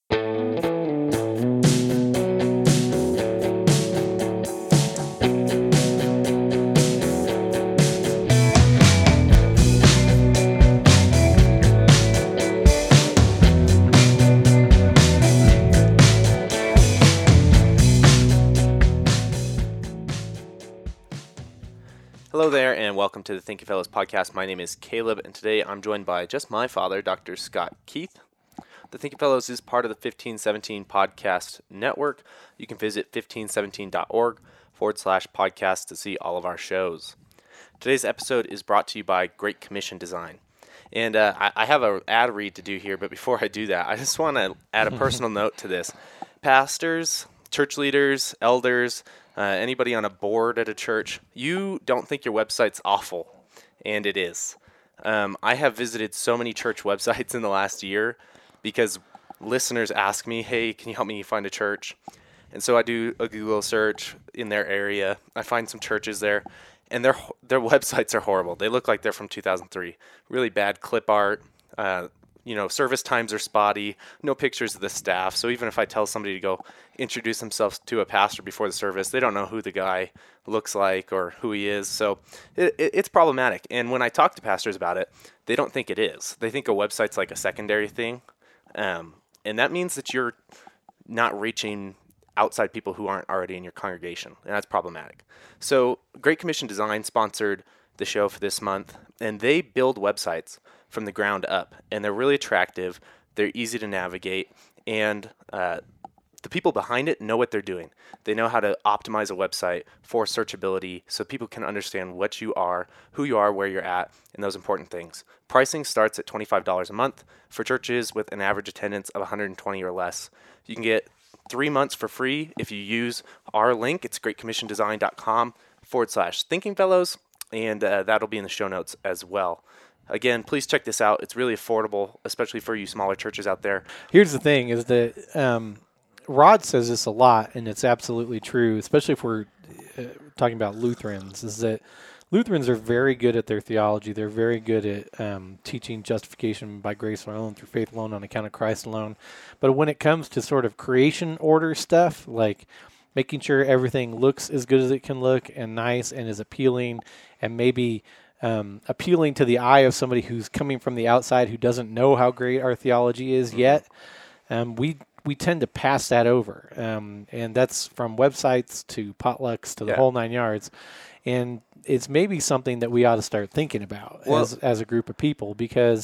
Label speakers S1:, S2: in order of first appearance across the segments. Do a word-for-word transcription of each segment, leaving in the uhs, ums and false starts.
S1: Hello there, and welcome to the Thinking Fellows podcast. My name is Caleb, and today I'm joined by just my father, Doctor Scott Keith. The Thinking Fellows is part of the fifteen seventeen podcast network. You can visit fifteen seventeen dot org forward slash podcast to see all of our shows. Today's episode is brought to you by Great Commission Design. And uh, I, I have an ad read to do here, but before I do that, I just want to add a personal note to this. Pastors, church leaders, elders, uh, anybody on a board at a church, you don't think your website's awful, and it is. Um, I have visited so many church websites in the last year because listeners ask me, hey, can you help me find a church? And so I do a Google search in their area. I find some churches there, and their their websites are horrible. They look like they're from two thousand three. Really bad clip art. Uh, you know, service times are spotty. No pictures of the staff. So even if I tell somebody to go introduce themselves to a pastor before the service, they don't know who the guy looks like or who he is. So it, it, it's problematic. And when I talk to pastors about it, they don't think it is. They think a website's like a secondary thing. Um, and that means that you're not reaching outside people who aren't already in your congregation, and that's problematic. So Great Commission Design sponsored the show for this month, and they build websites from the ground up, and they're really attractive, they're easy to navigate, and uh, the people behind it know what they're doing. They know how to optimize a website for searchability so people can understand what you are, who you are, where you're at, and those important things. Pricing starts at twenty-five dollars a month for churches with an average attendance of one hundred twenty or less. You can get three months for free if you use our link. It's greatcommissiondesign.com forward slash Thinking Fellows, and uh, that'll be in the show notes as well. Again, please check this out. It's really affordable, especially for you smaller churches out there.
S2: Here's the thing, is that um, Rod says this a lot, and it's absolutely true, especially if we're uh, talking about Lutherans, is that Lutherans are very good at their theology. They're very good at um, teaching justification by grace alone, through faith alone, on account of Christ alone. But when it comes to sort of creation order stuff, like making sure everything looks as good as it can look and nice and is appealing, and maybe um, appealing to the eye of somebody who's coming from the outside who doesn't know how great our theology is yet, um, we we tend to pass that over. Um, and that's from websites to potlucks to the
S1: Yeah.
S2: whole nine yards. And it's maybe something that we ought to start thinking about
S1: Well,
S2: as as a group of people, because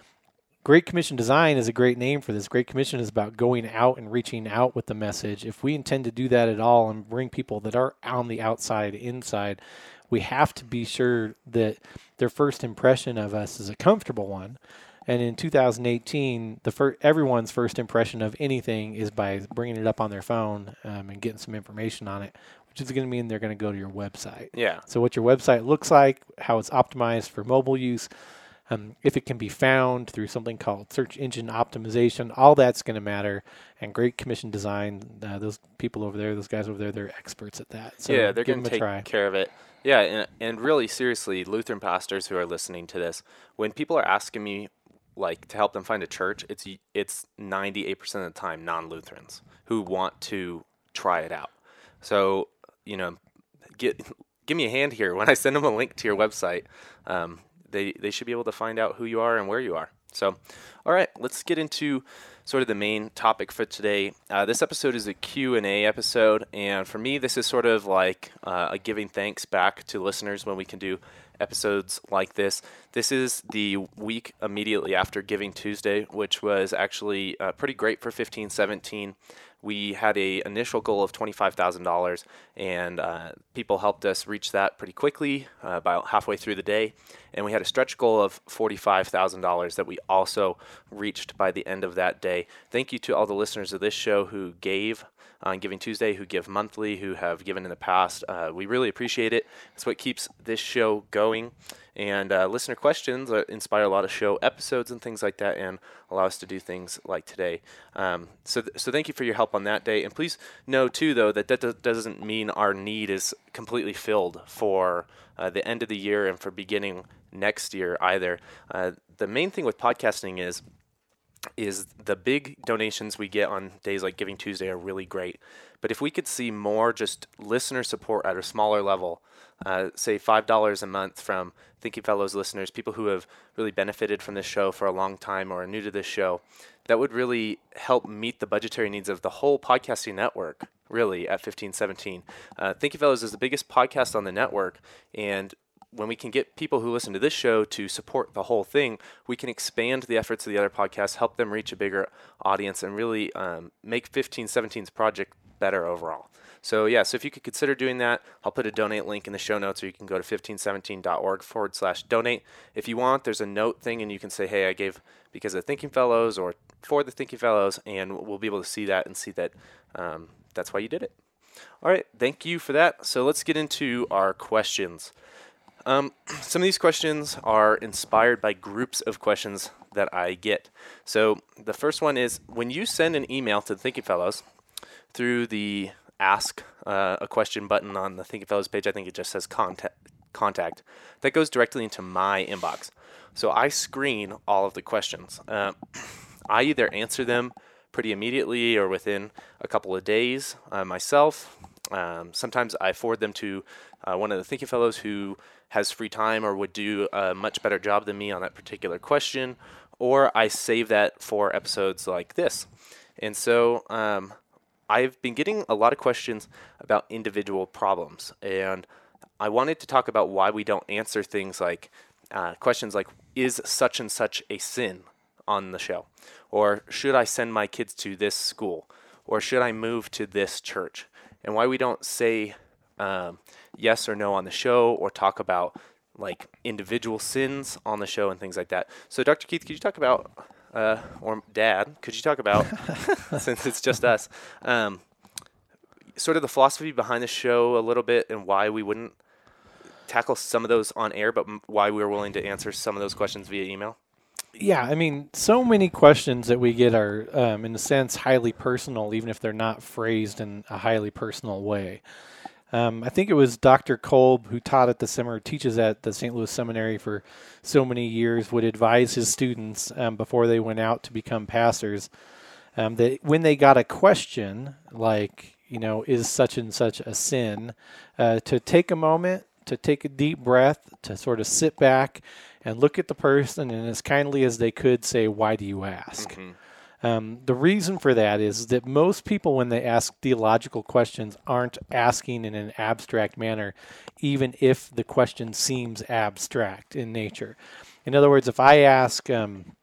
S2: Great Commission Design is a great name for this. Great Commission is about going out and reaching out with the message. If we intend to do that at all and bring people that are on the outside inside, we have to be sure that their first impression of us is a comfortable one. And in two thousand eighteen, the fir- everyone's first impression of anything is by bringing it up on their phone um, and getting some information on it, which is going to mean they're going to go to your website.
S1: Yeah.
S2: So what your website looks like, how it's optimized for mobile use, um, if it can be found through something called search engine optimization, all that's going to matter. And Great Commission Design, uh, those people over there, those guys over there, they're experts at that. So
S1: yeah, they're
S2: give
S1: going
S2: them
S1: to
S2: a
S1: take
S2: try.
S1: care of it. Yeah, and, and really seriously, Lutheran pastors who are listening to this, when people are asking me like to help them find a church, it's it's ninety-eight percent of the time non-Lutherans who want to try it out. So, you know, get give me a hand here. When I send them a link to your website, um, they, they should be able to find out who you are and where you are. So, all right, let's get into sort of the main topic for today. Uh, this episode is a Q and A episode, and for me, this is sort of like uh, a giving thanks back to listeners when we can do episodes like this. This is the week immediately after Giving Tuesday, which was actually uh, pretty great for fifteen seventeen. We had a initial goal of twenty-five thousand dollars, and uh, people helped us reach that pretty quickly, uh, about halfway through the day. And we had a stretch goal of forty-five thousand dollars that we also reached by the end of that day. Thank you to all the listeners of this show who gave on Giving Tuesday, who give monthly, who have given in the past. Uh, we really appreciate it. It's what keeps this show going. And uh, listener questions uh, inspire a lot of show episodes and things like that, and allow us to do things like today. Um, so, th- so thank you for your help on that day. And please know too, though, that that do- doesn't mean our need is completely filled for uh, the end of the year and for beginning next year either. Uh, the main thing with podcasting is is the big donations we get on days like Giving Tuesday are really great. But if we could see more just listener support at a smaller level, uh, say five dollars a month from Thinking Fellows listeners, people who have really benefited from this show for a long time or are new to this show, that would really help meet the budgetary needs of the whole podcasting network, really, at fifteen seventeen. Uh, Thinking Fellows is the biggest podcast on the network, and when we can get people who listen to this show to support the whole thing, we can expand the efforts of the other podcasts, help them reach a bigger audience, and really um, make fifteen seventeen's project better overall. So yeah, so if you could consider doing that, I'll put a donate link in the show notes, or you can go to fifteen seventeen dot org forward slash donate. If you want, there's a note thing, and you can say, hey, I gave because of the Thinking Fellows or for the Thinking Fellows, and we'll be able to see that and see that um, that's why you did it. All right, thank you for that. So let's get into our questions. Um, some of these questions are inspired by groups of questions that I get. So the first one is, when you send an email to the Thinking Fellows through the Ask uh, a Question button on the Thinking Fellows page, I think it just says contact, contact, that goes directly into my inbox. So I screen all of the questions. Uh, I either answer them pretty immediately or within a couple of days uh, myself. Um, sometimes I forward them to uh, one of the Thinking Fellows who has free time or would do a much better job than me on that particular question, or I save that for episodes like this. And so um, I've been getting a lot of questions about individual problems, and I wanted to talk about why we don't answer things like uh, questions like, is such and such a sin on the show? Or should I send my kids to this school? Or should I move to this church? And why we don't say um, yes or no on the show, or talk about like individual sins on the show and things like that. So Doctor Keith, could you talk about, uh, or Dad, could you talk about, since it's just us, um, sort of the philosophy behind the show a little bit, and why we wouldn't tackle some of those on air, but m- why we were willing to answer some of those questions via email?
S2: Yeah, I mean, so many questions that we get are, um, in a sense, highly personal, even if they're not phrased in a highly personal way. Um, I think it was Doctor Kolb, who taught at the seminar, teaches at the Saint Louis Seminary for so many years, would advise his students um, before they went out to become pastors, um, that when they got a question like, you know, is such and such a sin, uh, to take a moment, to take a deep breath, to sort of sit back and look at the person, and as kindly as they could say, why do you ask? Mm-hmm. Um, the reason for that is that most people, when they ask theological questions, aren't asking in an abstract manner, even if the question seems abstract in nature. In other words, if I ask, um,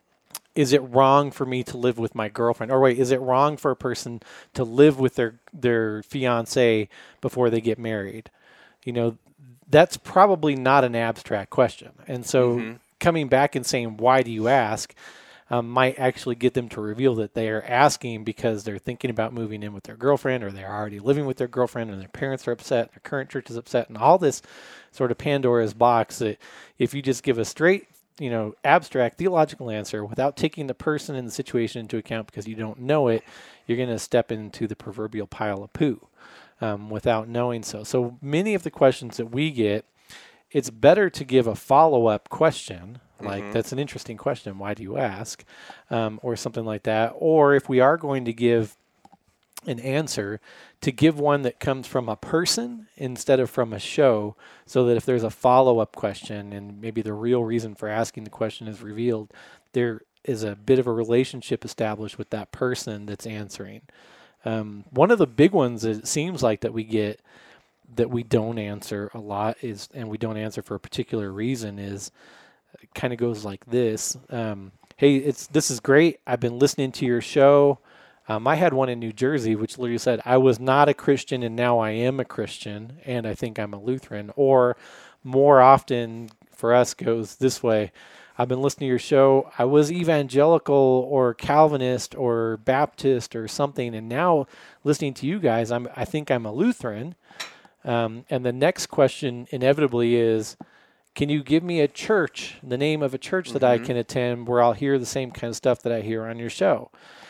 S2: is it wrong for me to live with my girlfriend? Or wait, is it wrong for a person to live with their, their fiancé before they get married? You know, that's probably not an abstract question. And so mm-hmm. coming back and saying, why do you ask, um, might actually get them to reveal that they are asking because they're thinking about moving in with their girlfriend, or they're already living with their girlfriend and their parents are upset, their current church is upset, and all this sort of Pandora's box that if you just give a straight, you know, abstract theological answer without taking the person and the situation into account because you don't know it, you're going to step into the proverbial pile of poo. Um, without knowing so. So many of the questions that we get, it's better to give a follow-up question, like mm-hmm. that's an interesting question, why do you ask, um, or something like that. Or if we are going to give an answer, to give one that comes from a person instead of from a show, so that if there's a follow-up question and maybe the real reason for asking the question is revealed, there is a bit of a relationship established with that person that's answering. Um, one of the big ones it seems like that we get that we don't answer a lot is, and we don't answer for a particular reason, is it kind of goes like this. Um, hey, it's this is great. I've been listening to your show. Um, I had one in New Jersey, which literally said, I was not a Christian and now I am a Christian, and I think I'm a Lutheran. Or more often for us goes this way. I've been listening to your show. I was evangelical or Calvinist or Baptist or something, and now listening to you guys, I'm, I think I'm a Lutheran. Um, and the next question inevitably is, can you give me a church, the name of a church mm-hmm. that I can attend where I'll hear the same kind of stuff that I hear on your show?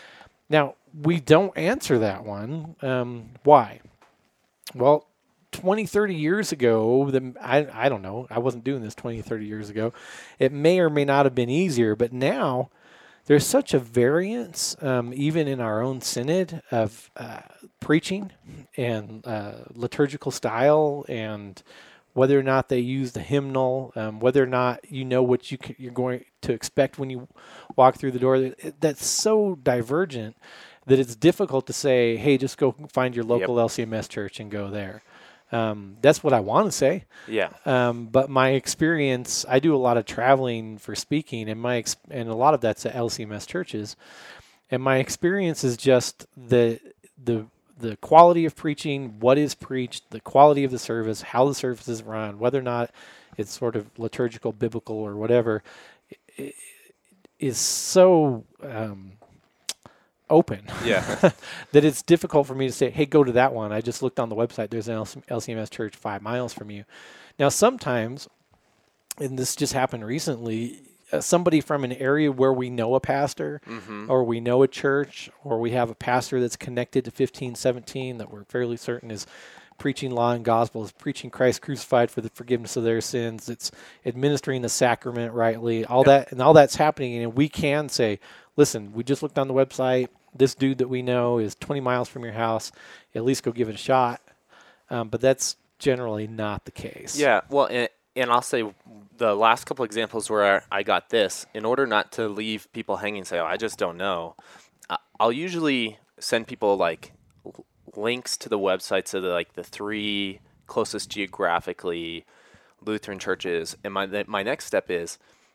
S2: Now, we don't answer that one. Um, why? Well, twenty, thirty years ago, the, I, I don't know, I wasn't doing this twenty, thirty years ago. It may or may not have been easier, but now there's such a variance, um, even in our own synod, of uh, preaching and uh, liturgical style, and whether or not they use the hymnal, um, whether or not you know what you can, you're going to expect when you walk through the door. It, that's so divergent that it's difficult to say, hey, just go find your local yep. L C M S church and go there. Um, that's what I want to say.
S1: Yeah.
S2: Um, but my experience, I do a lot of traveling for speaking, and my ex- and a lot of that's at L C M S churches. And my experience is just the the the quality of preaching, what is preached, the quality of the service, how the service is run, whether or not it's sort of liturgical, biblical, or whatever, is so um, open
S1: yeah.
S2: that it's difficult for me to say, hey, go to that one. I just looked on the website. There's an L C M S church five miles from you. Now, sometimes, and this just happened recently, uh, somebody from an area where we know a pastor
S1: mm-hmm.
S2: or we know a church, or we have a pastor that's connected to fifteen seventeen that we're fairly certain is preaching law and gospel, is preaching Christ crucified for the forgiveness of their sins, it's administering the sacrament rightly, all
S1: yep.
S2: that, and all that's happening. And we can say, listen, we just looked on the website. This dude that we know is twenty miles from your house. At least go give it a shot. Um, but that's generally not the case.
S1: Yeah, well, and, and I'll say the last couple examples where I got this, in order not to leave people hanging and say, oh, I just don't know, I'll usually send people like links to the websites of the, like the three closest geographically Lutheran churches. And my my next step is,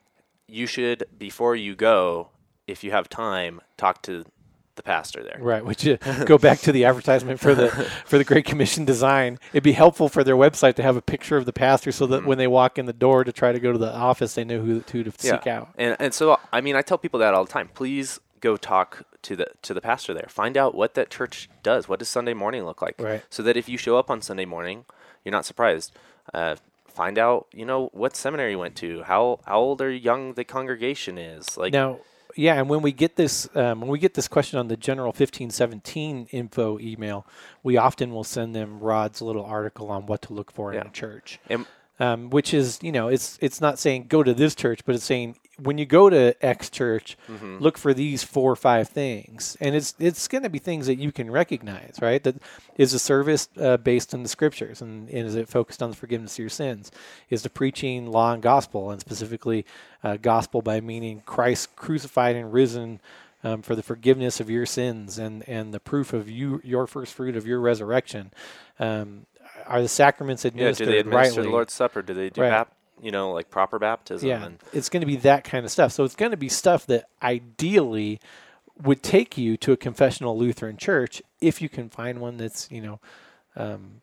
S1: you should, before you go, if you have time, talk to the pastor there.
S2: Right, which you go back to the advertisement for the for the Great Commission design. It'd be helpful for their website to have a picture of the pastor so that mm-hmm. when they walk in the door to try to go to the office, they know who, who to
S1: yeah.
S2: seek out.
S1: And and so, I mean, I tell people that all the time. Please go talk to the to the pastor there. Find out what that church does. What does Sunday morning look like?
S2: Right.
S1: So that if you show up on Sunday morning, you're not surprised. Uh, find out, you know, what seminary you went to, how how old or young the congregation is. Like
S2: now. Yeah, and when we get this, um, when we get this question on the general fifteen seventeen info email, we often will send them Rod's little article on what to look for
S1: yeah.
S2: in a church,
S1: and,
S2: um, which is, you know, it's it's not saying go to this church, but it's saying when you go to X church, mm-hmm. look for these four or five things, and it's it's going to be things that you can recognize, right? That is a service uh, based on the scriptures, and, and is it focused on the forgiveness of your sins? Is the preaching law and gospel, and specifically uh, gospel by meaning Christ crucified and risen um, for the forgiveness of your sins, and and the proof of you your first fruit of your resurrection. Um, are the sacraments administered
S1: yeah, do they administer
S2: rightly?
S1: the Lord's Supper? Do they do
S2: right.
S1: bap- you know, like proper baptism?
S2: Yeah,
S1: and
S2: it's going to be that kind of stuff. So it's going to be stuff that ideally would take you to a confessional Lutheran church if you can find one that's, you know, um,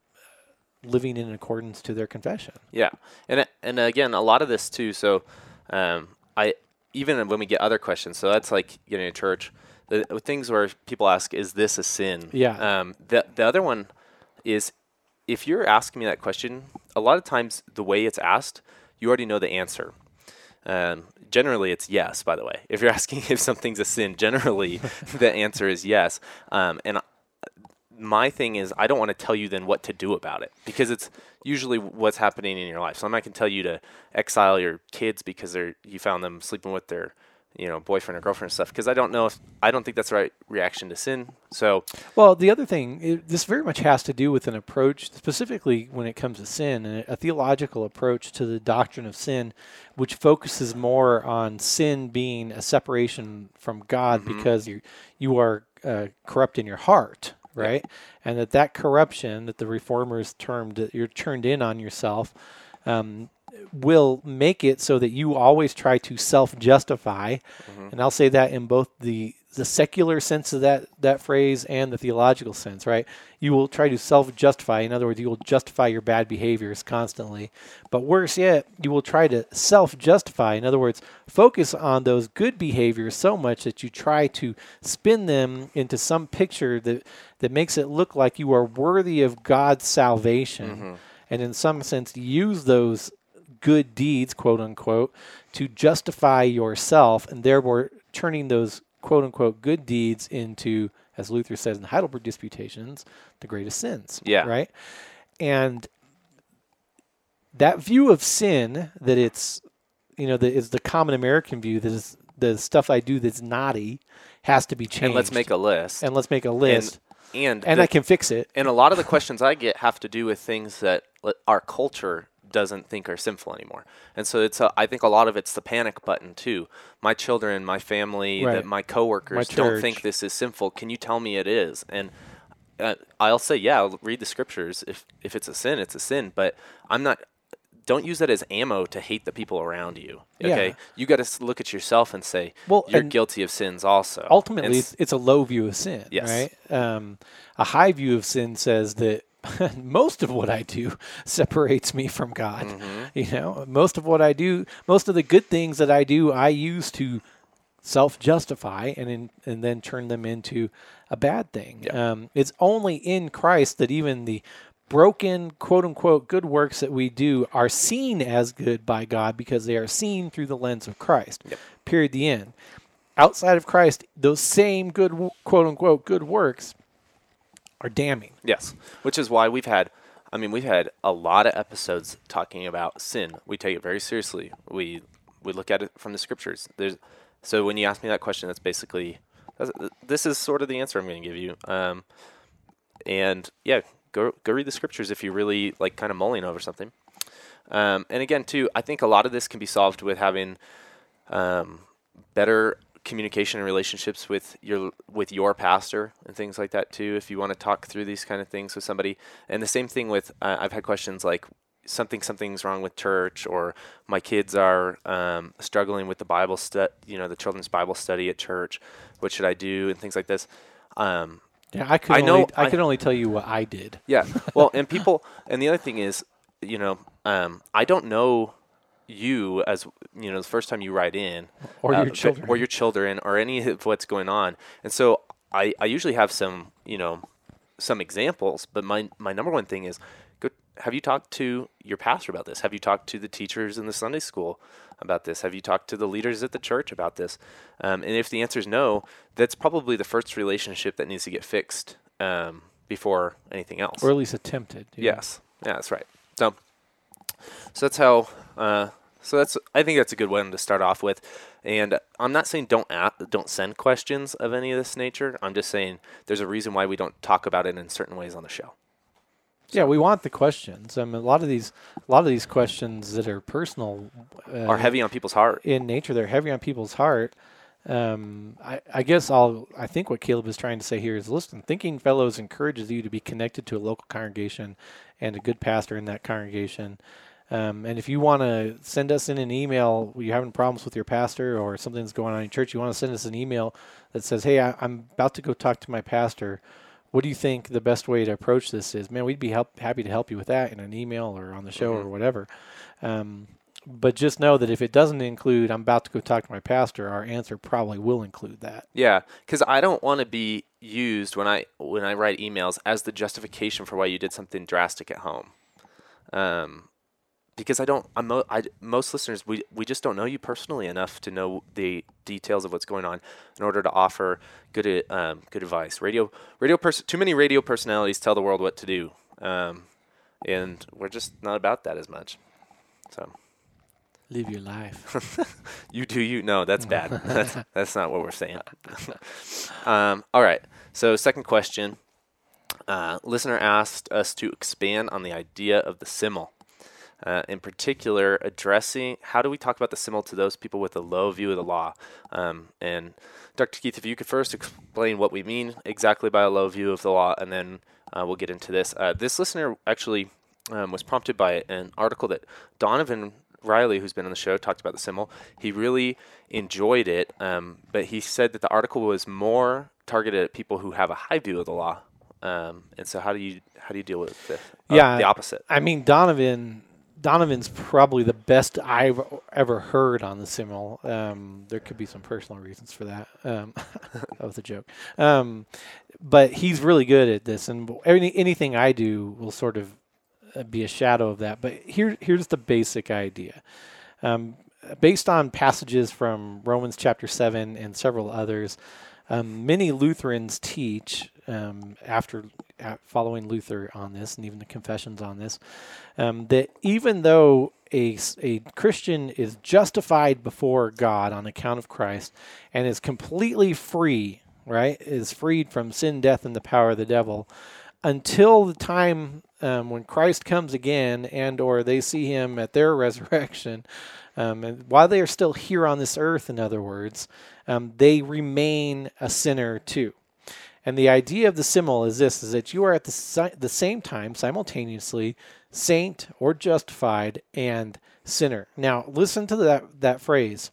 S2: living in accordance to their confession.
S1: Yeah, and and again, a lot of this too. So, um, I even when we get other questions, so that's like getting a church. The things where people ask, "Is this a sin?"
S2: Yeah.
S1: Um, the the other one is, if you're asking me that question, a lot of times the way it's asked, you already know the answer. Um, generally, it's yes, by the way. If you're asking if something's a sin, generally the answer is yes. Um, and my thing is, I don't want to tell you then what to do about it, because it's usually what's happening in your life. So I'm not going to tell you to exile your kids because they're you found them sleeping with their you know, boyfriend or girlfriend and stuff, because I don't know if, I don't think that's the right reaction to sin. So,
S2: well, the other thing, it, this very much has to do with an approach, specifically when it comes to sin, a, a theological approach to the doctrine of sin, which focuses more on sin being a separation from God mm-hmm. because you you are uh, corrupt in your heart, right? Yeah. And that that corruption that the Reformers termed, that you're turned in on yourself, um, will make it so that you always try to self-justify, mm-hmm. and I'll say that in both the the secular sense of that that phrase and the theological sense, right? You will try to self-justify. In other words, you will justify your bad behaviors constantly. But worse yet, you will try to self-justify. In other words, focus on those good behaviors so much that you try to spin them into some picture that, that makes it look like you are worthy of God's salvation, mm-hmm. and in some sense use those good deeds, quote unquote, to justify yourself, and therefore turning those quote unquote good deeds into, as Luther says in the Heidelberg Disputations, the greatest sins.
S1: Yeah.
S2: Right? And that view of sin, that it's, you know, that is the common American view, that is the stuff I do that's naughty has to be changed.
S1: And let's make a list.
S2: And let's make a list.
S1: And, and,
S2: and
S1: the,
S2: I can fix it.
S1: And a lot of the questions I get have to do with things that our culture doesn't think are sinful anymore. And so it's a, I think a lot of it's the panic button too. My children, my family,
S2: right.
S1: that my coworkers
S2: my
S1: don't think this is sinful. Can you tell me it is? And uh, I'll say, yeah, I'll read the scriptures. If if it's a sin, it's a sin. But I'm not. Don't use that as ammo to hate the people around you. Okay,
S2: yeah.
S1: You got to look at yourself and say,
S2: well,
S1: you're guilty of sins also.
S2: Ultimately,
S1: it's,
S2: it's a low view of sin.
S1: Yes.
S2: Right. Um, a high view of sin says that most of what I do separates me from God.
S1: Mm-hmm.
S2: You know, most of what I do, most of the good things that I do, I use to self-justify and in, and then turn them into a bad thing.
S1: Yeah.
S2: Um, it's only in Christ that even the broken, quote-unquote, good works that we do are seen as good by God because they are seen through the lens of Christ.
S1: Yep.
S2: Period. The end. Outside of Christ, those same good, quote-unquote, good works are damning.
S1: Yes, which is why we've had, I mean, we've had a lot of episodes talking about sin. We take it very seriously. We we look at it from the scriptures. There's so when you ask me that question, that's basically that's, this is sort of the answer I'm going to give you. Um, and yeah, go go read the scriptures if you really like kind of mulling over something. Um, and again, too, I think a lot of this can be solved with having um, better communication and relationships with your with your pastor and things like that too, if you want to talk through these kind of things with somebody. And the same thing with uh, I've had questions like something something's wrong with church, or my kids are um, struggling with the Bible stu- you know the children's Bible study at church, what should I do, and things like this. um,
S2: yeah I could
S1: I
S2: only,
S1: know
S2: I,
S1: I,
S2: could only tell you what I did.
S1: Yeah, well, and people and the other thing is, you know um, I don't know you as you know the first time you write in,
S2: or
S1: uh,
S2: your children
S1: or your children or any of what's going on. And so I, I usually have some you know some examples, but my my number one thing is, go, have you talked to your pastor about this? Have you talked to the teachers in the Sunday school about this? Have you talked to the leaders at the church about this? Um, and if the answer is no, that's probably the first relationship that needs to get fixed um, before anything else,
S2: or at least attempted.
S1: Yeah. Yes, yeah, that's right. So so that's how Uh, so that's I think that's a good one to start off with. And I'm not saying don't ask, don't send questions of any of this nature. I'm just saying there's a reason why we don't talk about it in certain ways on the show.
S2: So. Yeah, we want the questions. I mean, a lot of these, a lot of these questions that are personal uh,
S1: are heavy on people's heart.
S2: In nature, they're heavy on people's heart. Um, I, I guess I'll. I think what Caleb is trying to say here is, listen, Thinking Fellows encourages you to be connected to a local congregation and a good pastor in that congregation. Um, and if you want to send us in an email, you're having problems with your pastor or something's going on in church, you want to send us an email that says, hey, I, I'm about to go talk to my pastor. What do you think the best way to approach this is? Man, we'd be help, happy to help you with that in an email or on the show mm-hmm. or whatever. Um, but just know that if it doesn't include, I'm about to go talk to my pastor, our answer probably will include that.
S1: Yeah, because I don't want to be used when I when I write emails as the justification for why you did something drastic at home. Um. Because I don't, I'm, I, most listeners, we we just don't know you personally enough to know the details of what's going on in order to offer good um, good advice. Radio, radio, pers- too many radio personalities tell the world what to do, um, and we're just not about that as much. So,
S2: live your life.
S1: You do you? No, that's bad. that's, that's not what we're saying. um, all right. So, second question. Uh, listener asked us to expand on the idea of the simile. Uh, in particular, addressing how do we talk about the simile to those people with a low view of the law? Um, and Doctor Keith, if you could first explain what we mean exactly by a low view of the law, and then uh, we'll get into this. Uh, this listener actually um, was prompted by an article that Donovan Riley, who's been on the show, talked about the simile. He really enjoyed it, um, but he said that the article was more targeted at people who have a high view of the law. Um, and so, how do you how do you deal with the uh,
S2: yeah,
S1: the opposite?
S2: I mean, Donovan. Donovan's probably the best I've ever heard on the simile. Um, there could be some personal reasons for that. Um, that was a joke. Um, but he's really good at this, and any, anything I do will sort of be a shadow of that. But here, here's the basic idea. Um, based on passages from Romans chapter seven and several others, um, many Lutherans teach, um, after uh, following Luther on this, and even the confessions on this, um, that even though a, a Christian is justified before God on account of Christ and is completely free, right, is freed from sin, death, and the power of the devil until the time um, when Christ comes again and or they see him at their resurrection. Um, and while they are still here on this earth, in other words, um, they remain a sinner too. And the idea of the simul is this, is that you are at the, si- the same time simultaneously saint or justified and sinner. Now, listen to that, that phrase.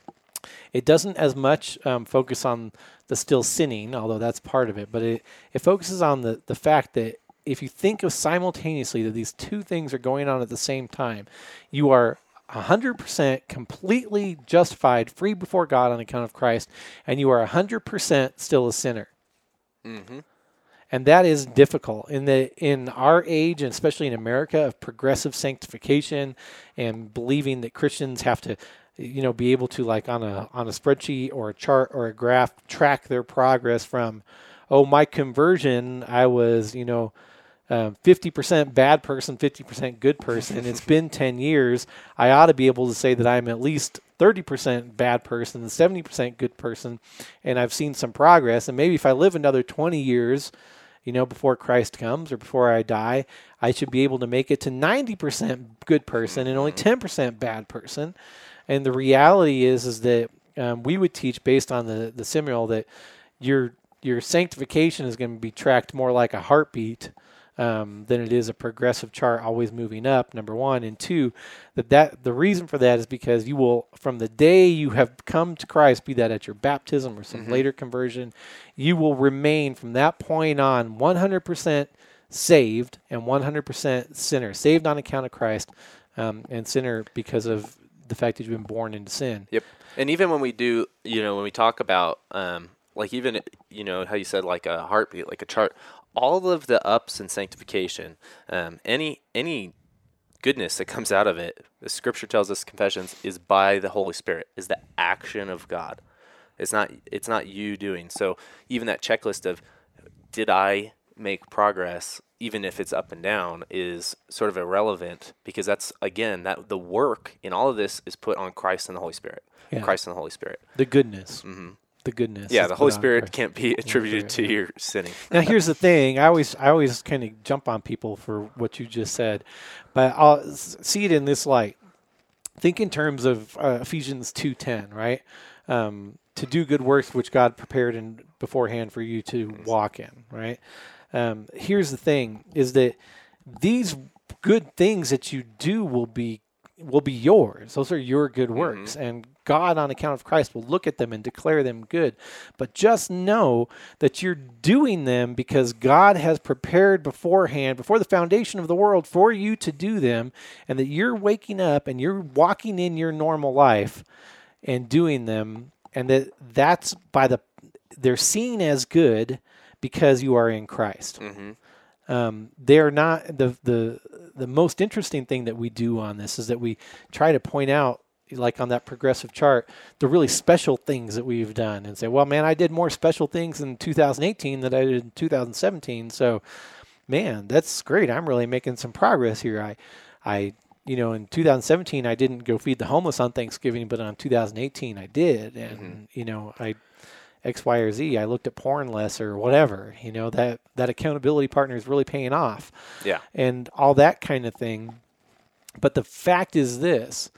S2: It doesn't as much um, focus on the still sinning, although that's part of it, but it, it focuses on the, the fact that if you think of simultaneously that these two things are going on at the same time, you are one hundred percent completely justified, free before God on account of Christ, and you are one hundred percent still a sinner.
S1: Mm-hmm.
S2: And that is difficult in the in our age, and especially in America, of progressive sanctification and believing that Christians have to, you know, be able to, like on a on a spreadsheet or a chart or a graph, track their progress from, oh, my conversion, I was, you know, um, fifty percent bad person, fifty percent good person. It's been ten years. I ought to be able to say that I'm at least thirty percent bad person and seventy percent good person, and I've seen some progress. And maybe if I live another twenty years, you know, before Christ comes or before I die, I should be able to make it to ninety percent good person and only ten percent bad person. And the reality is, is that um, we would teach based on the, the simul that your your sanctification is going to be tracked more like a heartbeat um, than it is a progressive chart always moving up, number one. And two, that, that the reason for that is because you will, from the day you have come to Christ, be that at your baptism or some mm-hmm. later conversion, you will remain from that point on one hundred percent saved and one hundred percent sinner, saved on account of Christ, um, and sinner because of the fact that you've been born into sin.
S1: Yep. And even when we do, you know, when we talk about, um, like even, you know, how you said like a heartbeat, like a chart, all of the ups in sanctification, um, any any goodness that comes out of it, the Scripture tells us, confessions, is by the Holy Spirit, is the action of God. It's not it's not you doing. So even that checklist of, did I make progress, even if it's up and down, is sort of irrelevant, because that's, again, that the work in all of this is put on Christ and the Holy Spirit. Yeah. Christ and the Holy Spirit.
S2: The goodness.
S1: Mm-hmm.
S2: The goodness.
S1: Yeah, the Holy Spirit can't be attributed to your sinning.
S2: Now, here's the thing. I always I always kind of jump on people for what you just said, but I'll see it in this light. Think in terms of uh, Ephesians two ten, right? Um, to do good works which God prepared in beforehand for you to walk in, right? Um, here's the thing, is that these good things that you do will be will be yours. Those are your good works. Mm-hmm. And God, on account of Christ, will look at them and declare them good. But just know that you're doing them because God has prepared beforehand, before the foundation of the world, for you to do them, and that you're waking up and you're walking in your normal life and doing them, and that that's by the, they're seen as good because you are in Christ. Mm-hmm. Um, they're not the the the most interesting thing that we do on this is that we try to point out, like on that progressive chart, the really special things that we've done, and say, well, man, I did more special things in two thousand eighteen than I did in two thousand seventeen. So, man, that's great. I'm really making some progress here. I, I, you know, in two thousand seventeen, I didn't go feed the homeless on Thanksgiving, but on two thousand eighteen, I did, and mm-hmm. you know, I. X, Y, or Z. I looked at porn less or whatever. You know, that, that accountability partner is really paying off.
S1: Yeah.
S2: And all that kind of thing. But the fact is this,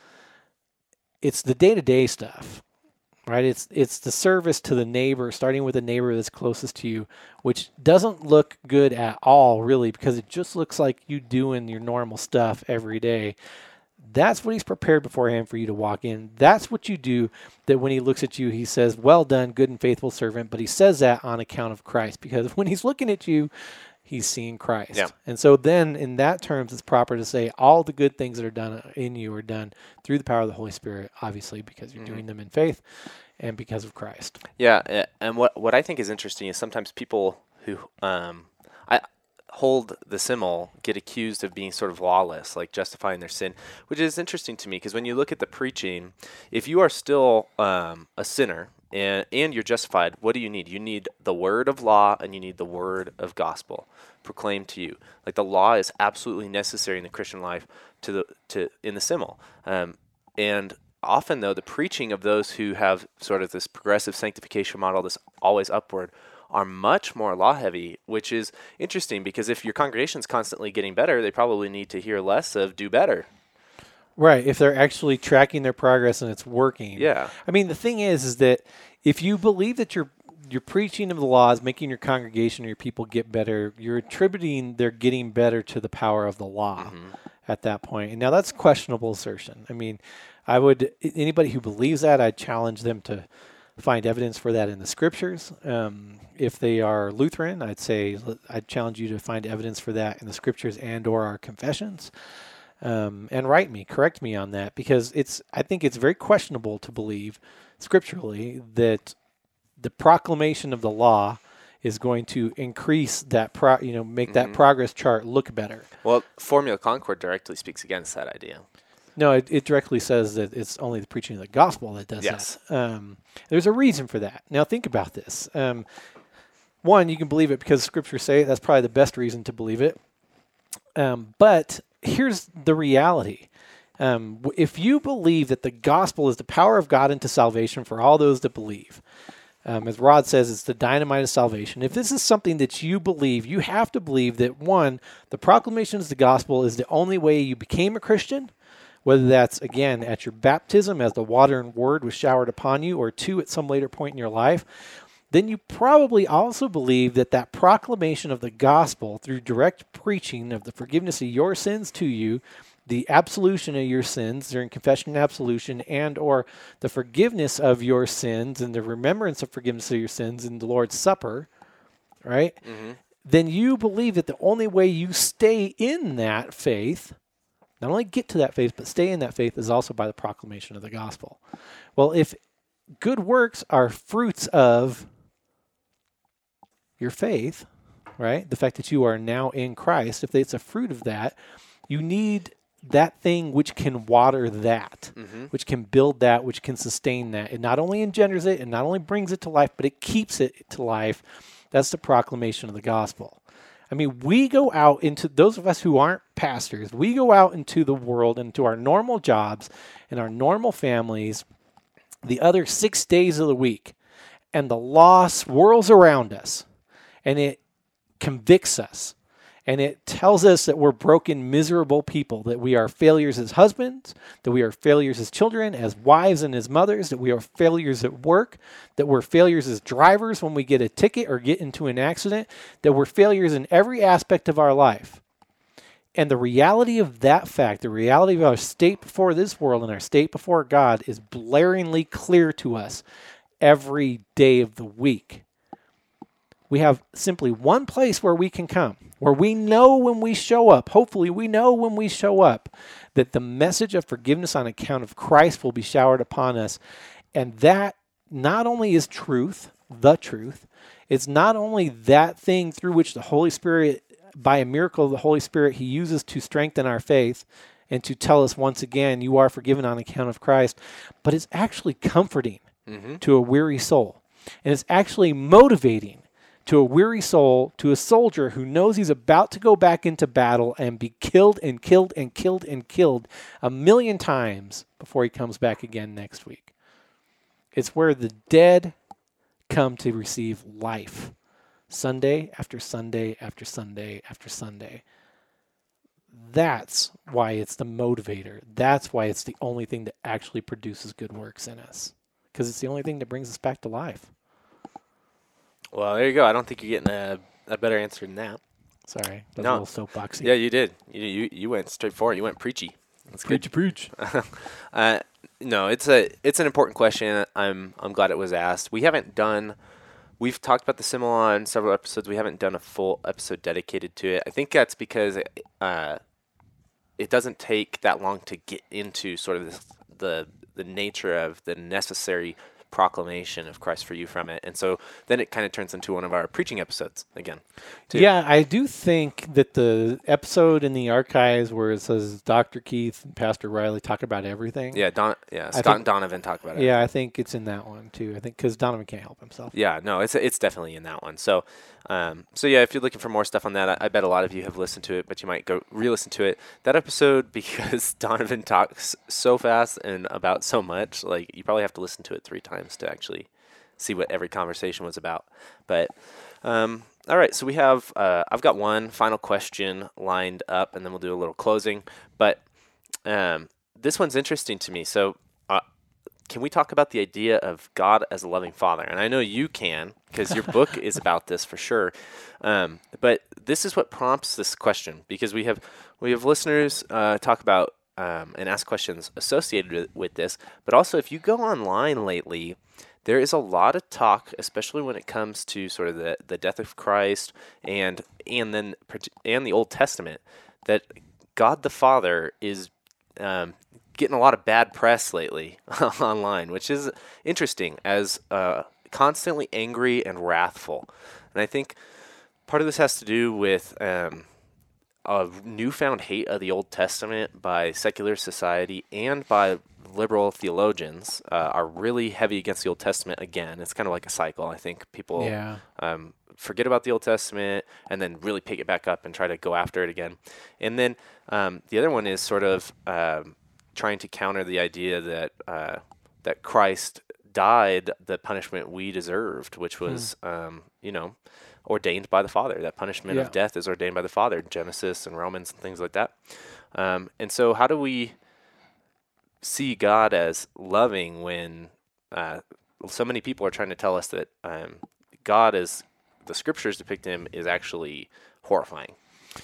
S2: it's the day-to-day stuff, right? It's it's the service to the neighbor, starting with the neighbor that's closest to you, which doesn't look good at all, really, because it just looks like you doing your normal stuff every day. That's what he's prepared beforehand for you to walk in. That's what you do, that when he looks at you, he says, well done, good and faithful servant. But he says that on account of Christ, because when he's looking at you, he's seeing Christ.
S1: Yeah.
S2: And so then in that terms, it's proper to say all the good things that are done in you are done through the power of the Holy Spirit, obviously, because you're mm-hmm. doing them in faith and because of Christ.
S1: Yeah. And what, what I think is interesting is sometimes people who, um, I, hold the simul get accused of being sort of lawless, like justifying their sin, which is interesting to me, because when you look at the preaching, if you are still um, a sinner and and you're justified, what do you need? You need the word of law and you need the word of gospel proclaimed to you. Like the law is absolutely necessary in the Christian life to the to in the simul. Um, and often though the preaching of those who have sort of this progressive sanctification model, this always upward, are much more law heavy, which is interesting because if your congregation's constantly getting better, they probably need to hear less of do better.
S2: Right, if they're actually tracking their progress and it's working.
S1: Yeah.
S2: I mean, the thing is, is that if you believe that your your preaching of the law is making your congregation or your people get better, you're attributing their getting better to the power of the law mm-hmm. at that point. And now that's a questionable assertion. I mean, I would anybody who believes that, I'd challenge them to find evidence for that in the scriptures. Um, if they are Lutheran, I'd say I'd challenge you to find evidence for that in the scriptures and or our confessions. Um, and write me, correct me on that, because it's. I think it's very questionable to believe scripturally that the proclamation of the law is going to increase that, pro, you know, make mm-hmm. that progress chart look better.
S1: Well, Formula Concord directly speaks against that idea.
S2: No, it, it directly says that it's only the preaching of the gospel that does
S1: yes.
S2: that. Um, there's a reason for that. Now, think about this. Um, one, you can believe it because scriptures say it. That's probably the best reason to believe it. Um, but here's the reality. Um, if you believe that the gospel is the power of God into salvation for all those that believe, um, as Rod says, it's the dynamite of salvation. If this is something that you believe, you have to believe that, one, the proclamation of the gospel is the only way you became a Christian, whether that's, again, at your baptism as the water and word was showered upon you, or two, at some later point in your life. Then you probably also believe that that proclamation of the gospel through direct preaching of the forgiveness of your sins to you, the absolution of your sins during confession and absolution, and or the forgiveness of your sins and the remembrance of forgiveness of your sins in the Lord's Supper, right? Mm-hmm. Then you believe that the only way you stay in that faith, not only get to that faith, but stay in that faith, is also by the proclamation of the gospel. Well, if good works are fruits of your faith, right? The fact that you are now in Christ, if it's a fruit of that, you need that thing which can water that, mm-hmm. which can build that, which can sustain that. It not only engenders it, and not only brings it to life, but it keeps it to life. That's the proclamation of the gospel. I mean, we go out into, those of us who aren't pastors, we go out into the world, into our normal jobs and our normal families the other six days of the week, and the law swirls around us, and it convicts us. And it tells us that we're broken, miserable people, that we are failures as husbands, that we are failures as children, as wives and as mothers, that we are failures at work, that we're failures as drivers when we get a ticket or get into an accident, that we're failures in every aspect of our life. And the reality of that fact, the reality of our state before this world and our state before God, is blaringly clear to us every day of the week. We have simply one place where we can come, where we know when we show up, hopefully we know when we show up, that the message of forgiveness on account of Christ will be showered upon us. And that not only is truth, the truth, it's not only that thing through which the Holy Spirit, by a miracle of the Holy Spirit, he uses to strengthen our faith and to tell us once again, you are forgiven on account of Christ, but it's actually comforting mm-hmm. to a weary soul. And it's actually motivating to a weary soul, to a soldier who knows he's about to go back into battle and be killed and killed and killed and killed a million times before he comes back again next week. It's where the dead come to receive life, Sunday after Sunday after Sunday after Sunday. That's why it's the motivator. That's why it's the only thing that actually produces good works in us, because it's the only thing that brings us back to life.
S1: Well, there you go. I don't think you're getting a, a better answer than that.
S2: Sorry. That was
S1: no.
S2: a little soapboxy.
S1: Yeah, you did. You you you went straight forward. You went preachy. That's
S2: preachy, preach.
S1: uh, no, it's a it's an important question. I'm I'm glad it was asked. We haven't done. We've talked about the simul on several episodes. We haven't done a full episode dedicated to it. I think that's because it, uh, it doesn't take that long to get into sort of this, the the nature of the necessary proclamation of Christ for you from it. And so then it kind of turns into one of our preaching episodes again. Too.
S2: Yeah, I do think that the episode in the archives where it says Doctor Keith and Pastor Riley talk about everything.
S1: Yeah, Don, yeah, Scott
S2: think,
S1: and Donovan talk about it.
S2: Yeah, I think it's in that one too. I think because Donovan can't help himself.
S1: Yeah, no, it's it's definitely in that one. So, um, so yeah, if you're looking for more stuff on that, I, I bet a lot of you have listened to it, but you might go re-listen to it. That episode, because Donovan talks so fast and about so much, like you probably have to listen to it three times to actually see what every conversation was about. But um, all right, so we have uh, I've got one final question lined up, and then we'll do a little closing. But um, this one's interesting to me. So. Can we talk about the idea of God as a loving father? And I know you can, because your book is about this for sure. Um, but this is what prompts this question, because we have we have listeners uh, talk about um, and ask questions associated with, with this. But also, if you go online lately, there is a lot of talk, especially when it comes to sort of the, the death of Christ and and then and the Old Testament, that God the Father is um, getting a lot of bad press lately online, which is interesting, as uh, constantly angry and wrathful. And I think part of this has to do with um, a newfound hate of the Old Testament by secular society and by liberal theologians uh, are really heavy against the Old Testament again. It's kind of like a cycle. I think people
S2: Yeah.
S1: um, forget about the Old Testament and then really pick it back up and try to go after it again. And then um, the other one is sort of um, trying to counter the idea that uh, that Christ died the punishment we deserved, which was, hmm. um, you know, ordained by the Father. That punishment
S2: Yeah.
S1: of death is ordained by the Father, Genesis and Romans and things like that. Um, and so how do we see God as loving when uh, so many people are trying to tell us that um, God, as the Scriptures depict him, is actually horrifying?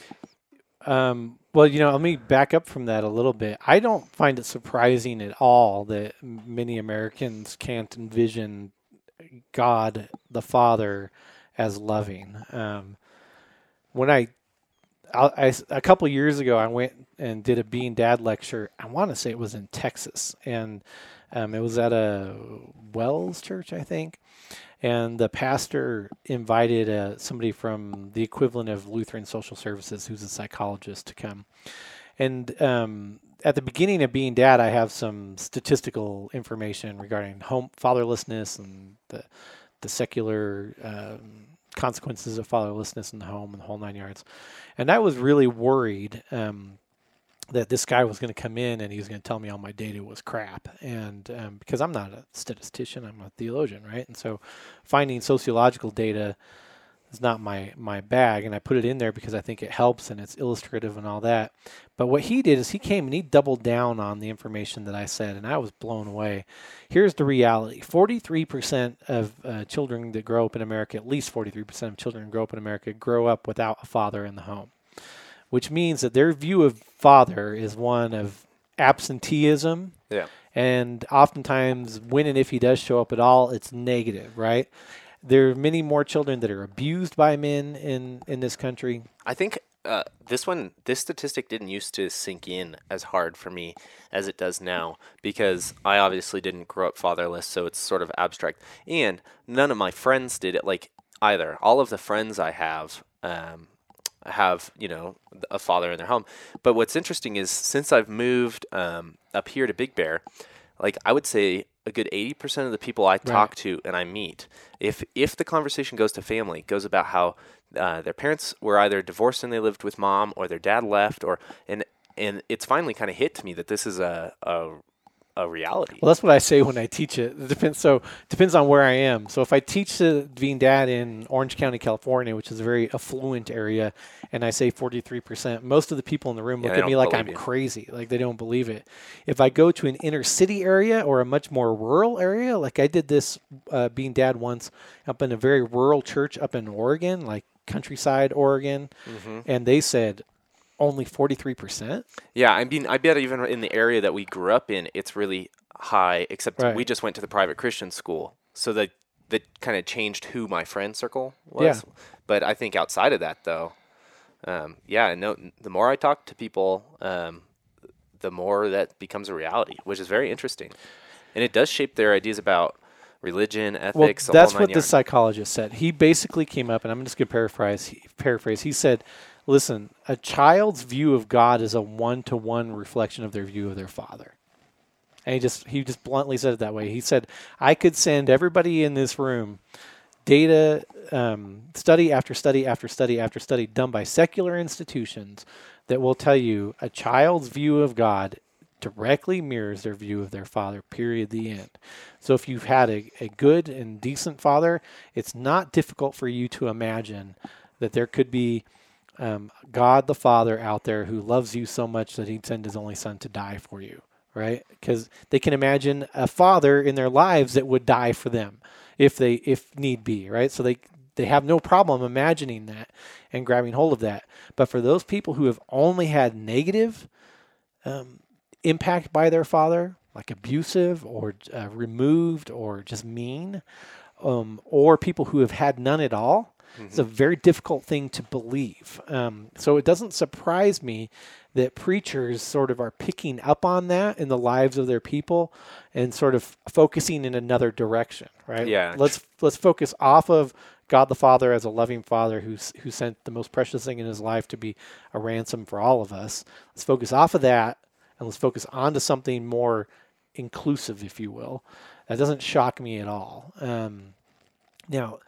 S2: Um, well, you know, let me back up from that a little bit. I don't find it surprising at all that many Americans can't envision God the Father as loving. Um, when I, I, I, a couple of years ago, I went and did a Being Dad lecture. I want to say it was in Texas, and um, it was at a Wells Church, I think. And the pastor invited uh, somebody from the equivalent of Lutheran Social Services, who's a psychologist, to come. And um, at the beginning of Being Dad, I have some statistical information regarding home fatherlessness and the the secular um, consequences of fatherlessness in the home and the whole nine yards. And I was really worried um, that this guy was going to come in and he was going to tell me all my data was crap. And um, because I'm not a statistician, I'm a theologian, right? And so finding sociological data is not my, my bag. And I put it in there because I think it helps and it's illustrative and all that. But what he did is he came and he doubled down on the information that I said, and I was blown away. Here's the reality. forty-three percent of uh, children that grow up in America, at least forty-three percent of children who grow up in America, grow up without a father in the home, which means that their view of father is one of absenteeism.
S1: Yeah.
S2: And oftentimes, when and if he does show up at all, it's negative, right? There are many more children that are abused by men in, in this country.
S1: I think uh, this one, this statistic didn't used to sink in as hard for me as it does now, because I obviously didn't grow up fatherless, so it's sort of abstract. And none of my friends did it like either. All of the friends I have um, have, you know, a father in their home. But what's interesting is since I've moved um, up here to Big Bear, like I would say a good eighty percent of the people I talk right. to and I meet, if if the conversation goes to family, goes about how uh, their parents were either divorced and they lived with mom, or their dad left, or and and it's finally kind of hit to me that this is a a a reality.
S2: Well, that's what I say when I teach it. It depends. So it depends on where I am. So if I teach the Being Dad in Orange County, California, which is a very affluent area, and I say forty-three percent, most of the people in the room
S1: yeah,
S2: look at me like I'm
S1: you.
S2: crazy, like they don't believe it. If I go to an inner city area or a much more rural area, like I did this uh, Being Dad once up in a very rural church up in Oregon, like Countryside, Oregon, mm-hmm. and they said, only forty-three percent?
S1: Yeah, I mean, I bet even in the area that we grew up in, it's really high, except right. we just went to the private Christian school. So that that kind of changed who my friend circle was.
S2: Yeah.
S1: But I think outside of that, though, um, yeah, no, the more I talk to people, um, the more that becomes a reality, which is very interesting. And it does shape their ideas about religion, ethics.
S2: Well,
S1: the
S2: that's
S1: whole
S2: what
S1: nine
S2: the
S1: yards.
S2: psychologist said. He basically came up, and I'm just going to paraphrase. He, paraphrase. He said, "Listen, a child's view of God is a one-to-one reflection of their view of their father." And he just he just bluntly said it that way. He said, "I could send everybody in this room data, um, study after study after study after study done by secular institutions that will tell you a child's view of God directly mirrors their view of their father, period, the end. So if you've had a, a good and decent father, it's not difficult for you to imagine that there could be um, God the Father out there who loves you so much that he'd send his only son to die for you, right? Because they can imagine a father in their lives that would die for them if they if need be, right? So they they have no problem imagining that and grabbing hold of that. But for those people who have only had negative um, impact by their father, like abusive or uh, removed or just mean, um, or people who have had none at all, mm-hmm. it's a very difficult thing to believe. Um, so it doesn't surprise me that preachers sort of are picking up on that in the lives of their people and sort of focusing in another direction, right?
S1: Yeah.
S2: Let's let's focus off of God the Father as a loving Father who's who sent the most precious thing in his life to be a ransom for all of us. Let's focus off of that. And let's focus onto something more inclusive, if you will. That doesn't shock me at all. Um, now,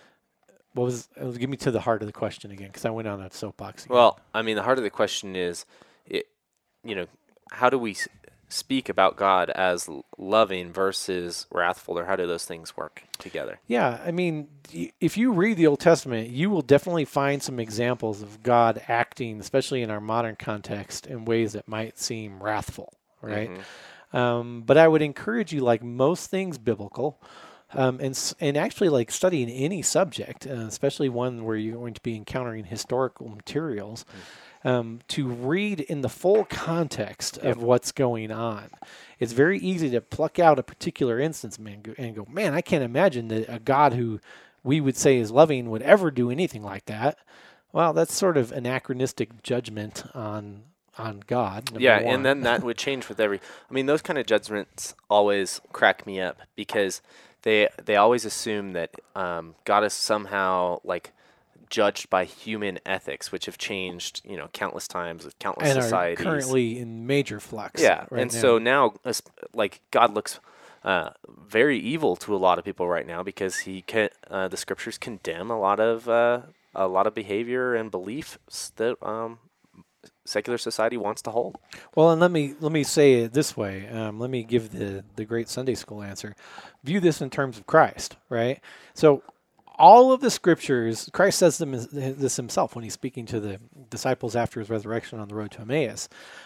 S2: what was? Uh, give me to the heart of the question again, because I went on a soapbox again.
S1: Well, I mean, the heart of the question is, it, you know, how do we s- speak about God as l- loving versus wrathful, or how do those things work together?
S2: Yeah, I mean, y- if you read the Old Testament, you will definitely find some examples of God acting, especially in our modern context, in ways that might seem wrathful, right? Mm-hmm. Um, but I would encourage you, like most things biblical, um, and s- and actually like studying any subject, uh, especially one where you're going to be encountering historical materials, mm-hmm. um, to read in the full context of
S1: Yep.
S2: what's going on. It's very easy to pluck out a particular instance, man, and go, man, I can't imagine that a God who we would say is loving would ever do anything like that. Well, that's sort of anachronistic judgment on on God.
S1: Yeah,
S2: one.
S1: and then that would change with every. I mean, those kind of judgments always crack me up because they they always assume that um, God is somehow like judged by human ethics, which have changed, you know, countless times with countless
S2: and
S1: societies.
S2: are currently in major flux.
S1: Yeah,
S2: right
S1: and
S2: now.
S1: so now, as- like God looks uh, very evil to a lot of people right now because he can. Uh, the scriptures condemn a lot of uh, a lot of behavior and beliefs that um, secular society wants to hold.
S2: Well, and let me let me say it this way. Um, let me give the the great Sunday school answer. View this in terms of Christ, right? So all of the scriptures, Christ says them this himself when he's speaking to the disciples after his resurrection on the road to Emmaus.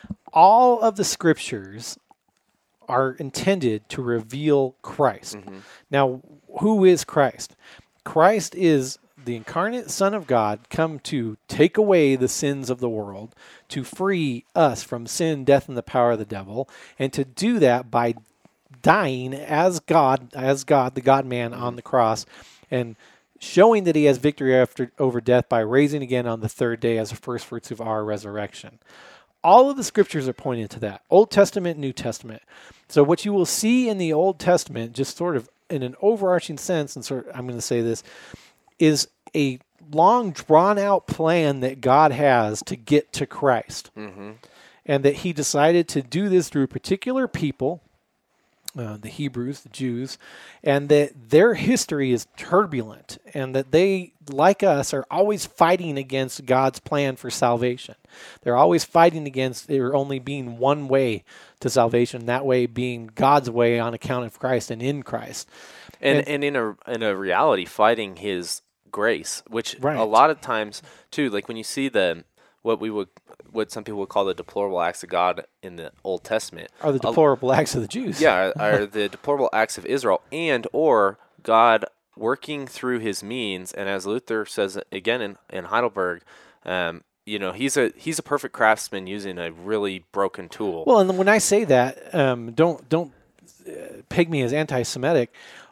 S2: All of the scriptures are intended to reveal Christ. Mm-hmm. Now, who is Christ? Christ is the incarnate Son of God come to take away the sins of the world, to free us from sin, death, and the power of the devil, and to do that by dying as God, as God, the God-man on the cross, and showing that he has victory after over death by raising again on the third day as the first fruits of our resurrection. All of the scriptures are pointing to that, Old Testament, New Testament. So what you will see in the Old Testament, just sort of in an overarching sense, and sort of, I'm going to say this, is a long drawn-out plan that God has to get to Christ. Mm-hmm. And that he decided to do this through particular people, Uh, the Hebrews, the Jews, and that their history is turbulent and that they, like us, are always fighting against God's plan for salvation. They're always fighting against there only being one way to salvation, that way being God's way on account of Christ and in Christ.
S1: And
S2: And-
S1: and in a in a reality, fighting his grace, which
S2: Right.
S1: a lot of times too, like when you see the what we would what some people would call the deplorable acts of God in the Old Testament,
S2: Are the deplorable uh, acts of the Jews.
S1: Yeah, are, are the deplorable acts of Israel, and or God working through his means. And as Luther says again in, in Heidelberg, um, you know, he's a he's a perfect craftsman using a really broken tool.
S2: Well, and when I say that, um, don't don't uh, peg me as anti-Semitic.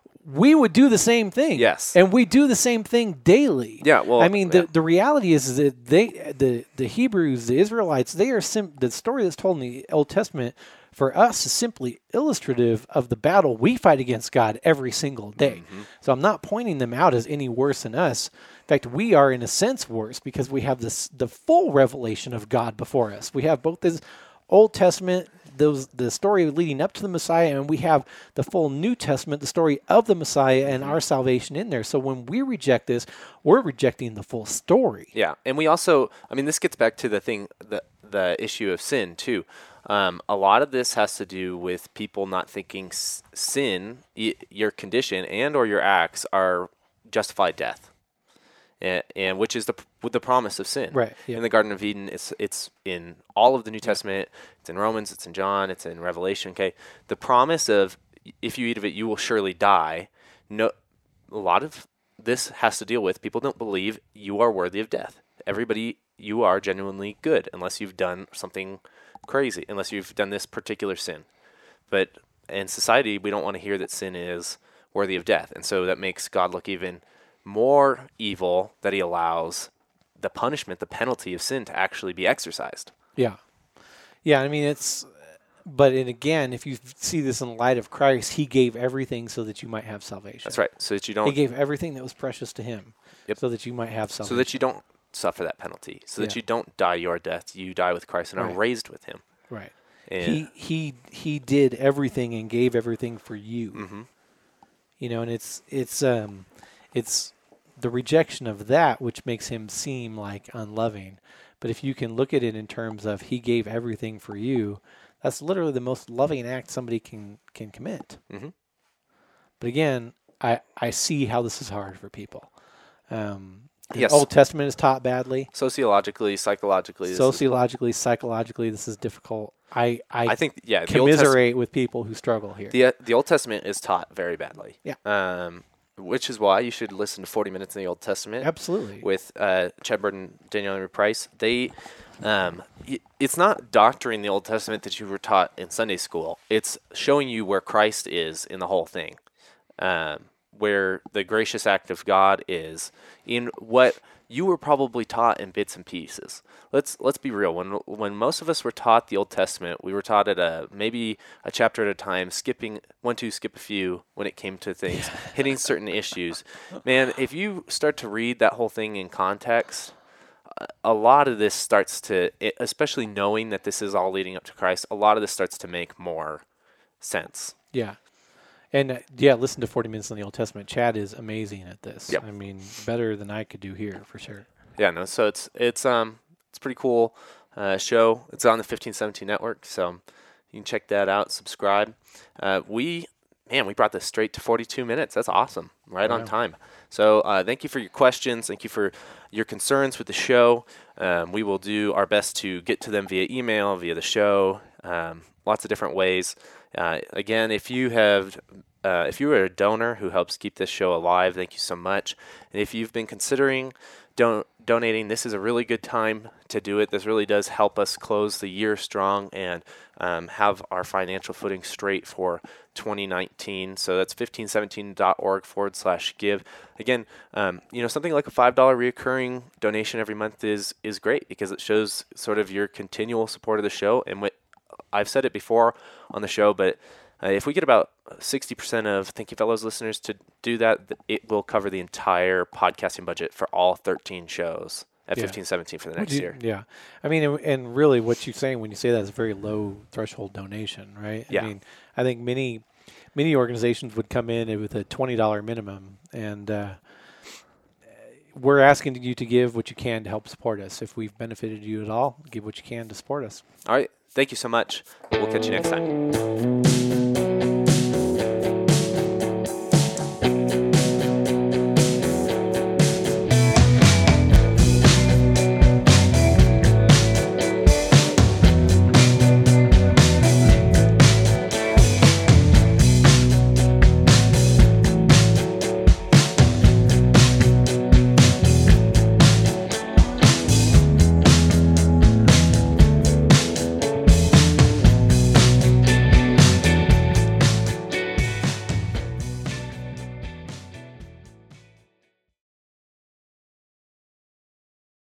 S2: We would do the same thing.
S1: Yes.
S2: And we do the same thing daily.
S1: Yeah, well,
S2: I mean,
S1: yeah.
S2: the, the reality is that they, the, the Hebrews, the Israelites, they are sim- the story that's told in the Old Testament for us is simply illustrative of the battle we fight against God every single day.
S1: Mm-hmm.
S2: So I'm not pointing them out as any worse than us. In fact, we are in a sense worse because we have this the full revelation of God before us. We have both this Old Testament, those the story leading up to the Messiah, and we have the full New Testament, the story of the Messiah and our salvation in there. So when we reject this, we're rejecting the full story.
S1: Yeah, and we also, I mean, this gets back to the thing, the the issue of sin too. Um, a lot of this has to do with people not thinking s- sin, y- your condition and or your acts are justified death. And, and which is the with the promise of sin.
S2: Right, yeah.
S1: In the Garden of Eden, it's it's in all of the New Testament. It's in Romans. It's in John. It's in Revelation. Okay, the promise of if you eat of it, you will surely die. No, a lot of this has to deal with people don't believe you are worthy of death. Everybody, you are genuinely good unless you've done something crazy, unless you've done this particular sin. But in society, we don't want to hear that sin is worthy of death, and so that makes God look even more evil that he allows the punishment, the penalty of sin to actually be exercised.
S2: Yeah. Yeah, I mean, it's, but and again, if you see this in light of Christ, he gave everything so that you might have salvation.
S1: That's right. So that you don't.
S2: He gave everything that was precious to him
S1: Yep.
S2: so that you might have salvation.
S1: So that you don't suffer that penalty. So that
S2: Yeah.
S1: you don't die your death. You die with Christ and
S2: Right.
S1: are raised with him.
S2: Right.
S1: And
S2: He, he, he did everything and gave everything for you.
S1: Mhm.
S2: You know, and it's, it's, um, it's the rejection of that which makes him seem like unloving. But if you can look at it in terms of he gave everything for you, that's literally the most loving act somebody can, can commit.
S1: Mhm.
S2: But again, I, I see how this is hard for people. Um, the
S1: Yes.
S2: Old Testament is taught badly.
S1: Sociologically, psychologically. this is-
S2: Sociologically, psychologically, this is difficult. I, I,
S1: I think, yeah. The Old, Test-
S2: commiserate with people who struggle here.
S1: the, uh, the Old Testament is taught very badly.
S2: Yeah.
S1: Um, which is why you should listen to forty minutes in the Old Testament.
S2: Absolutely.
S1: With uh, Chad Burton, Daniel Henry Price. They, um, y- it's not doctoring the Old Testament that you were taught in Sunday school. It's showing you where Christ is in the whole thing, um, where the gracious act of God is in what you were probably taught in bits and pieces. Let's let's be real. When when most of us were taught the Old Testament, we were taught at a maybe a chapter at a time, skipping one, two, skip a few when it came to things, hitting certain issues. Man, if you start to read that whole thing in context, a- a lot of this starts to, it- especially knowing that this is all leading up to Christ, a lot of this starts to make more sense.
S2: Yeah. And uh, yeah, listen to forty minutes in the Old Testament. Chad is amazing at this.
S1: Yep.
S2: I mean, better than I could do here for sure.
S1: Yeah, no. So it's it's um it's a pretty cool uh, show. It's on the fifteen seventeen network, so you can check that out. Subscribe. Uh, we man, we brought this straight to forty-two minutes. That's awesome. Right on
S2: Wow.
S1: time. So uh, thank you for your questions. Thank you for your concerns with the show. Um, we will do our best to get to them via email, via the show, um, lots of different ways. Uh, again, if you have, uh, if you are a donor who helps keep this show alive, thank you so much. And if you've been considering don- donating, this is a really good time to do it. This really does help us close the year strong and um, have our financial footing straight for twenty nineteen. So that's fifteen seventeen dot org forward slash give. Again, um, you know, something like a five dollar recurring donation every month is is great because it shows sort of your continual support of the show. And what I've said it before on the show, but uh, if we get about sixty percent of Thank You Fellows listeners to do that, th- it will cover the entire podcasting budget for all thirteen shows at
S2: Yeah.
S1: fifteen seventeen for the
S2: Would
S1: next
S2: you-
S1: year.
S2: Yeah. I mean, and, and really what you're saying when you say that is a very low threshold donation, right?
S1: Yeah.
S2: I mean, I think many many organizations would come in with a twenty dollars minimum, and uh, we're asking you to give what you can to help support us. If we've benefited you at all, give what you can to support us.
S1: All right. Thank you so much. We'll catch you next time.